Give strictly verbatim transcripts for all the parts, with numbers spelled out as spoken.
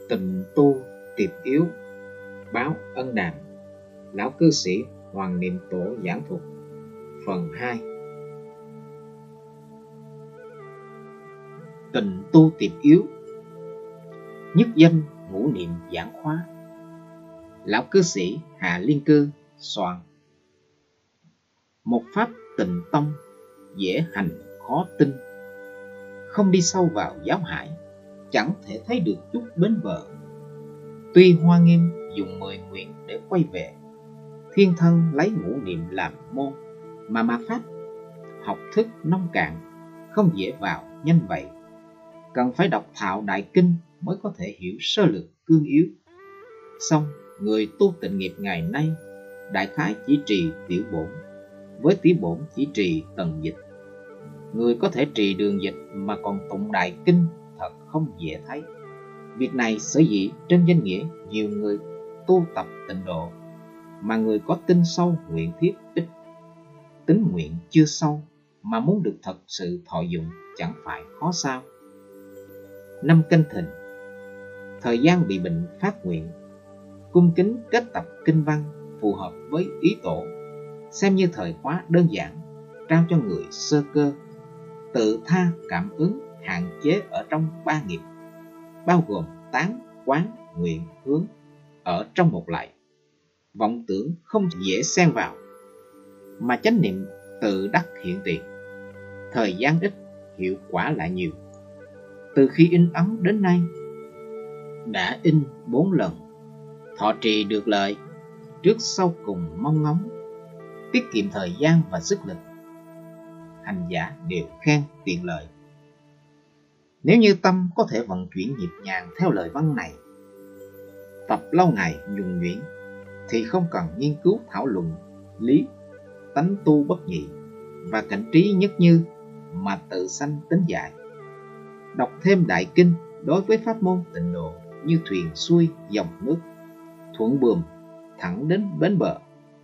Tịnh tu tiệp yếu, báo ân đàm. Lão cư sĩ Hoàng Niệm Tổ giảng thuật phần hai. Tịnh tu tiệp yếu, nhất danh ngũ niệm giảng khóa. Lão cư sĩ Hà Liên Cư soạn. Một pháp tịnh tông, dễ hành khó tin. Không đi sâu vào giáo hải, chẳng thể thấy được chút bến bờ. Tuy Hoa Nghiêm dùng mười nguyện để quay về, thiên thân lấy ngũ niệm làm môn, mà mà pháp học thức nông cạn, không dễ vào nhanh vậy. Cần phải đọc thạo đại kinh mới có thể hiểu sơ lược cương yếu. Song người tu tịnh nghiệp ngày nay đại khái chỉ trì tiểu bổn, với tiểu bổn chỉ trì tầng dịch. Người có thể trì đường dịch mà còn tụng đại kinh thật không dễ thấy. Việc này sở dĩ trên danh nghĩa nhiều người tu tập tịnh độ, mà người có tin sâu nguyện thiết ít. Tính nguyện chưa sâu mà muốn được thật sự thọ dụng chẳng phải khó sao. Năm Canh Thìn, thời gian bị bệnh phát nguyện, cung kính kết tập kinh văn phù hợp với ý tổ, xem như thời khóa đơn giản, trao cho người sơ cơ, tự tha cảm ứng hạn chế ở trong ba nghiệp, bao gồm tán, quán, nguyện, hướng ở trong một lại. Vọng tưởng không dễ xen vào, mà chánh niệm tự đắc hiện tiền. Thời gian ít, hiệu quả lại nhiều. Từ khi in ấn đến nay, đã in bốn lần. Thọ trì được lợi, trước sau cùng mong ngóng, tiết kiệm thời gian và sức lực. Hành giả đều khen tiện lợi. Nếu như tâm có thể vận chuyển nhịp nhàng theo lời văn này, tập lâu ngày nhuần nhuyễn, thì không cần nghiên cứu thảo luận lý, tánh tu bất nhị và cảnh trí nhất như, mà tự sanh tính giải. Đọc thêm đại kinh đối với pháp môn tịnh độ như thuyền xuôi dòng nước, thuận buồm thẳng đến bến bờ.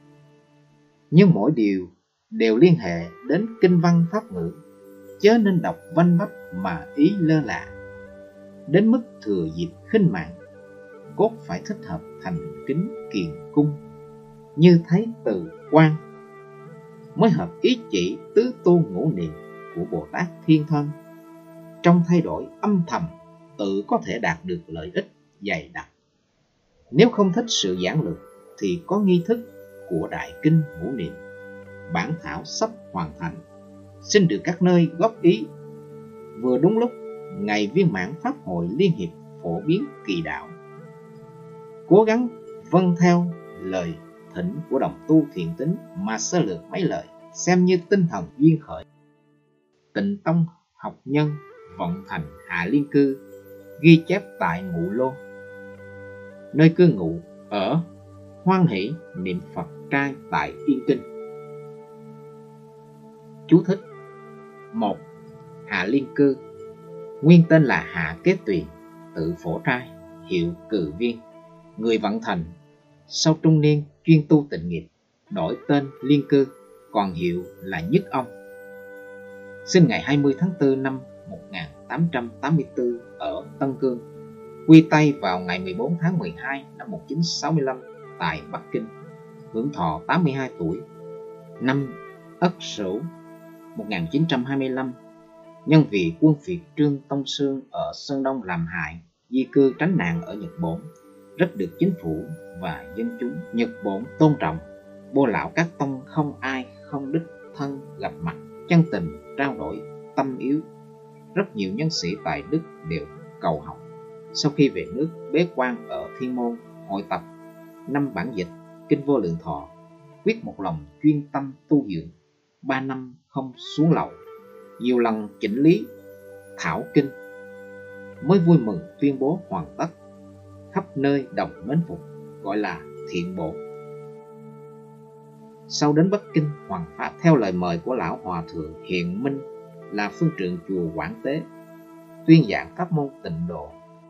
Nhưng mỗi điều đều liên hệ đến kinh văn pháp ngữ, chớ nên đọc vanh vách mà ý lơ là, đến mức thừa dịp khinh mạng. Cốt phải thích hợp thành kính kiền cung, như thấy từ quan, mới hợp ý chỉ tứ tu ngũ niệm của Bồ Tát Thiên Thân. Trong thay đổi âm thầm, tự có thể đạt được lợi ích dày đặc. Nếu không thích sự giảng lược thì có nghi thức của đại kinh ngũ niệm. Bản thảo sắp hoàn thành, xin được các nơi góp ý. Vừa đúng lúc ngày viên mãn pháp hội liên hiệp phổ biến kỳ đạo, cố gắng vâng theo lời thỉnh của đồng tu thiện tính mà sơ lược mấy lời, xem như tinh thần duyên khởi. Tịnh tông học nhân Vận Thành Hạ Liên Cư ghi chép tại Ngụ Lô, nơi cư ngụ ở hoan hỷ niệm Phật trai tại Yên Kinh. Chú thích: một. Hạ Liên Cư, nguyên tên là Hạ Kế Tuyền, tự Phổ Trai, hiệu Cừ Viên, người Vận Thành. Sau trung niên chuyên tu tịnh nghiệp, đổi tên Liên Cư, còn hiệu là Nhất Ông. Sinh ngày hai mươi tháng tư năm một nghìn tám trăm tám mươi tư ở Tân Cương, quy Tây vào ngày mười bốn tháng mười hai năm một nghìn chín trăm sáu mươi lăm tại Bắc Kinh, hưởng thọ tám mươi hai tuổi. Năm Ất Sửu một nghìn chín trăm hai mươi lăm, nhân vì quân Việt Trương Tông Sương ở Sơn Đông làm hại, di cư tránh nạn ở Nhật Bổn, rất được chính phủ và dân chúng Nhật Bổn tôn trọng. Bô lão các tông không ai không đích thân gặp mặt, chân tình trao đổi tâm yếu. Rất nhiều nhân sĩ tại Đức đều cầu học. Sau khi về nước bế quan ở Thiên Môn, hội tập năm bản dịch Kinh Vô Lượng Thọ, quyết một lòng chuyên tâm tu dưỡng, ba năm không xuống lầu, nhiều lần chỉnh lý thảo kinh, mới vui mừng tuyên bố hoàn tất, khắp nơi đồng mến phục, gọi là thiện bộ. Sau đến Bắc Kinh hoàn pháp, theo lời mời của lão hòa thượng Hiện Minh là phương trượng chùa Quảng Tế, tuyên giảng pháp môn tịnh độ.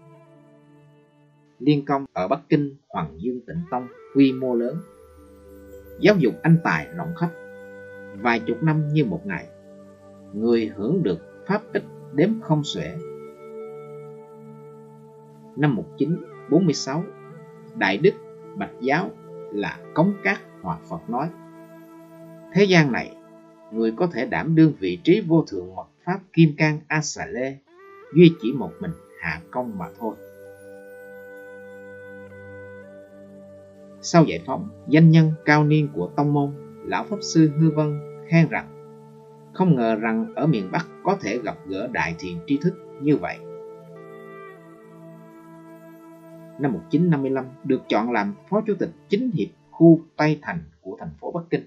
Liên công ở Bắc Kinh Hoàng Dương Tịnh Tông quy mô lớn, giáo dục anh tài rộng khắp, vài chục năm như một ngày, người hưởng được pháp ích đếm không xuể. Năm một nghìn chín trăm bốn mươi sáu, Đại Đức Bạch Giáo là Cống Cát Hòa Phật nói: thế gian này, người có thể đảm đương vị trí vô thượng mật pháp Kim Cang A Xà Lê duy chỉ một mình Hạ Công mà thôi. Sau giải phóng, danh nhân cao niên của tông môn, lão pháp sư Hư Vân khen rằng không ngờ rằng ở miền Bắc có thể gặp gỡ đại thiện tri thức như vậy. Năm một nghìn chín trăm năm mươi lăm, được chọn làm phó chủ tịch chính hiệp khu Tây Thành của thành phố Bắc Kinh.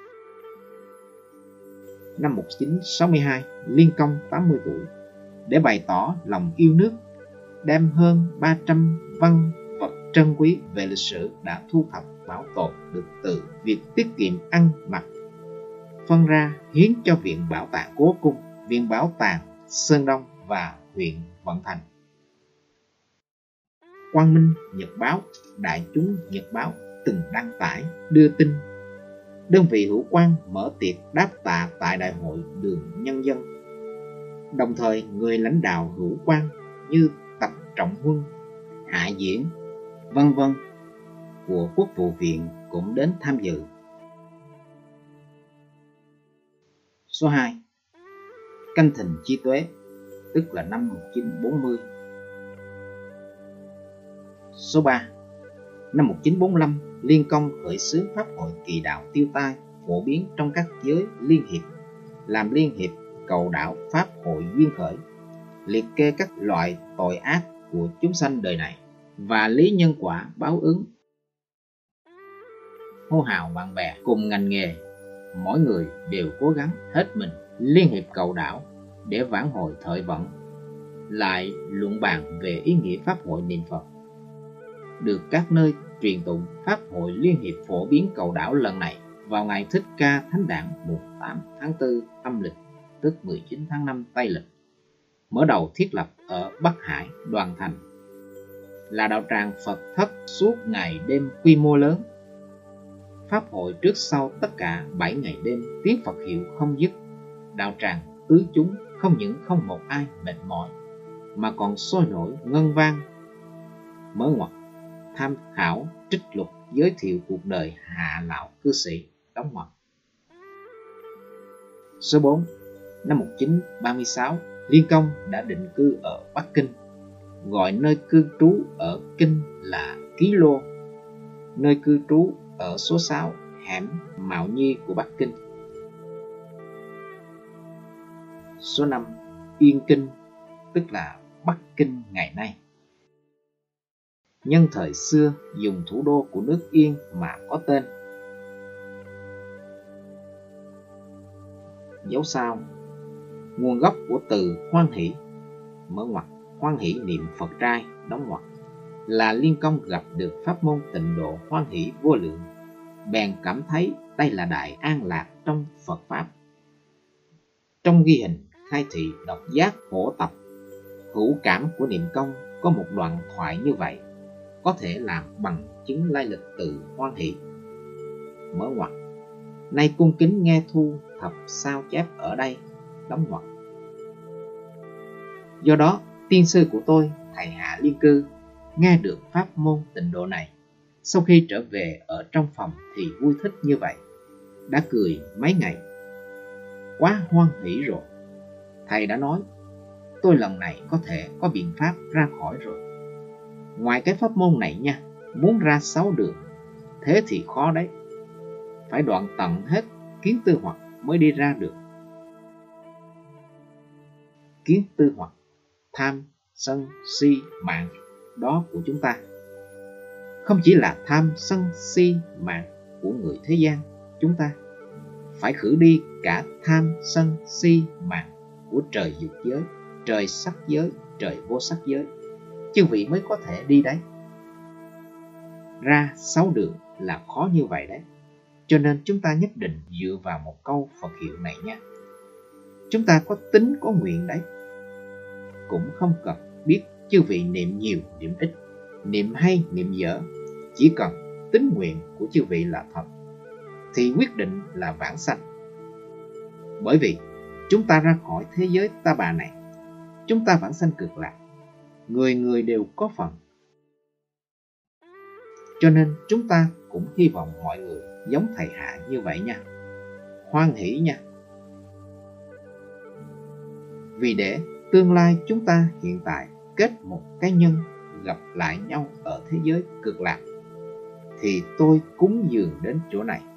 Năm một nghìn chín trăm sáu mươi hai, Liên Công tám mươi tuổi, để bày tỏ lòng yêu nước, đem hơn ba trăm văn vật trân quý về lịch sử đã thu thập bảo tồn được từ việc tiết kiệm ăn mặc, phân ra hiến cho Viện Bảo tàng Cố Cung, Viện Bảo tàng Sơn Đông và huyện Vận Thành. Quang Minh Nhật Báo, Đại Chúng Nhật Báo từng đăng tải đưa tin đơn vị hữu quan mở tiệc đáp tạ tại Đại hội Đường Nhân dân. Đồng thời, người lãnh đạo hữu quan như Tập Trọng Huân, Hạ Diễn, vân vân của Quốc vụ viện cũng đến tham dự. Số hai. Canh Thìn Chi Tuế, tức là năm một nghìn chín trăm bốn mươi. Số ba. Năm một nghìn chín trăm bốn mươi lăm, Liên Công khởi xướng pháp hội kỳ đạo tiêu tai, phổ biến trong các giới liên hiệp, làm liên hiệp cầu đạo pháp hội duyên khởi, liệt kê các loại tội ác của chúng sanh đời này và lý nhân quả báo ứng. Hô hào bạn bè cùng ngành nghề, mỗi người đều cố gắng hết mình liên hiệp cầu đạo để vãn hồi thời vận, lại luận bàn về ý nghĩa pháp hội niệm Phật. Được các nơi truyền tụng, pháp hội liên hiệp phổ biến cầu đạo lần này vào ngày Thích Ca Thánh Đản mùng tám tháng tư âm lịch, tức mười chín tháng năm Tây lịch, mở đầu thiết lập ở Bắc Hải, Đoàn Thành, là đạo tràng Phật thất suốt ngày đêm quy mô lớn. Pháp hội trước sau tất cả bảy ngày đêm tiếng Phật hiệu không dứt, đạo tràng tứ chúng không những không một ai mệt mỏi mà còn sôi nổi ngân vang. Mở ngoặt tham khảo trích lục giới thiệu cuộc đời hạ lão cư sĩ, đóng ngoặt. Số bốn. Năm một nghìn chín trăm ba mươi sáu, Liên Công đã định cư ở Bắc Kinh, gọi nơi cư trú ở Kinh là Ký Lô, nơi cư trú ở số sáu hẻm Mạo Nhi của Bắc Kinh. Số năm. Yên Kinh, tức là Bắc Kinh ngày nay. Nhân thời xưa dùng thủ đô của nước Yên mà có tên. Dấu sao. Nguồn gốc của từ hoan hỷ, mở ngoặt hoan hỷ niệm Phật trai, đóng ngoặt, là Liên Công gặp được pháp môn tịnh độ hoan hỷ vô lượng, bèn cảm thấy đây là đại an lạc trong Phật pháp. Trong ghi hình khai thị độc giác phổ tập hữu cảm của Niệm Công có một đoạn thoại như vậy, có thể làm bằng chứng lai lịch từ hoan hỷ. Mở ngoặt. Nay cung kính nghe thu thập sao chép ở đây, đóng ngoặt. Do đó, tiên sư của tôi, thầy Hạ Liên Cư, nghe được pháp môn tịnh độ này, sau khi trở về ở trong phòng thì vui thích như vậy, đã cười mấy ngày. Quá hoan hỷ rồi. Thầy đã nói, tôi lần này có thể có biện pháp ra khỏi rồi. Ngoài cái pháp môn này nha, muốn ra sáu đường, thế thì khó đấy. Phải đoạn tận hết kiến tư hoặc mới đi ra được. Kiến tư hoặc, tham, sân, si, mạng, đó của chúng ta. Không chỉ là tham, sân, si, mạng của người thế gian chúng ta, phải khử đi cả tham, sân, si, mạng của trời dục giới, trời sắc giới, trời vô sắc giới, chư vị mới có thể đi đấy. Ra sáu đường là khó như vậy đấy. Cho nên chúng ta nhất định dựa vào một câu Phật hiệu này nha. Chúng ta có tính có nguyện đấy. Cũng không cần biết chư vị niệm nhiều niệm ít, niệm hay niệm dở, chỉ cần tính nguyện của chư vị là thật thì quyết định là vãng sanh. Bởi vì chúng ta ra khỏi thế giới ta bà này, chúng ta vãng sanh cực lạc. người người đều có phần. Cho nên chúng ta cũng hy vọng mọi người giống thầy Hạ như vậy nha. Hoan hỷ nha. Vì để tương lai chúng ta hiện tại kết một cái nhân gặp lại nhau ở thế giới cực lạc, thì tôi cúng dường đến chỗ này.